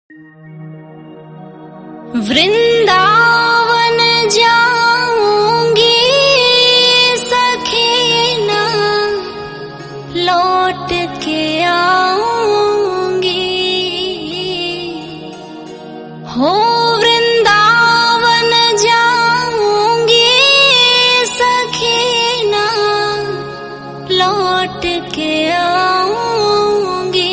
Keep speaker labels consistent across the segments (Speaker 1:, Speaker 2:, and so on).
Speaker 1: वृंदावन जाऊंगी सखी ना लौट के आऊंगी हो वृंदावन जाऊंगी सखी ना लौट के आऊंगी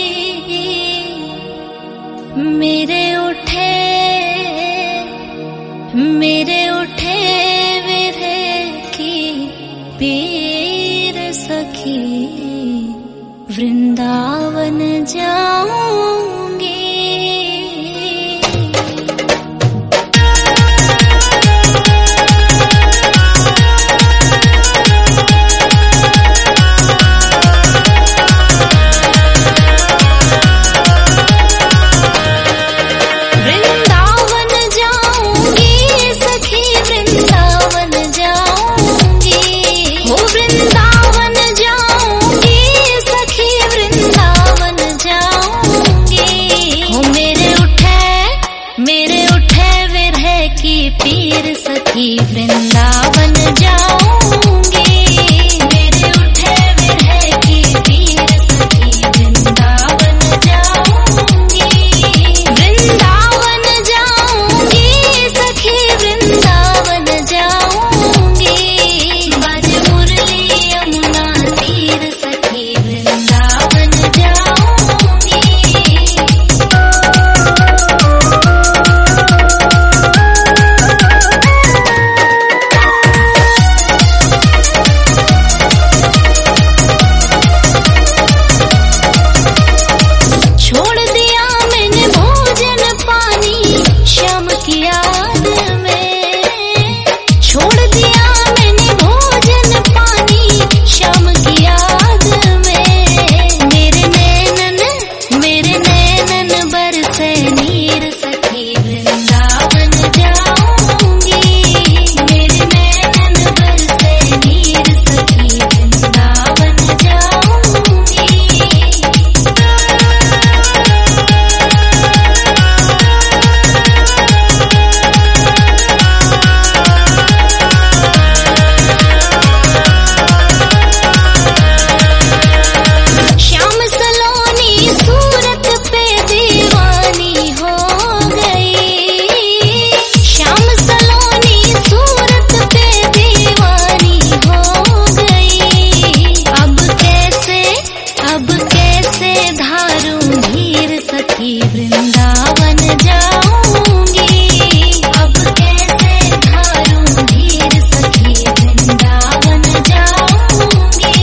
Speaker 1: मेरे उठे विरह की पीर सखी वृंदावन जाऊंगी। पीर सखी वृंदावन जाऊंगी मेरे उठे विरह की पीर सखी वृंदावन जाऊंगी वृंदावन जाऊंगी सखी वृंदावन जाऊंगी बज मुरली यमुना तीर सखी वृंदावन जाऊंगी। वृंदावन जाऊंगी अब कैसे धारूं धीर सखी वृंदावन जाऊंगी।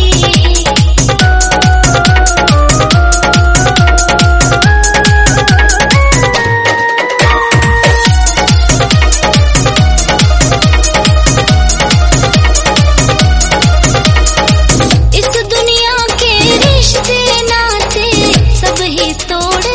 Speaker 1: इस दुनिया के रिश्ते नाते सब ही तोड़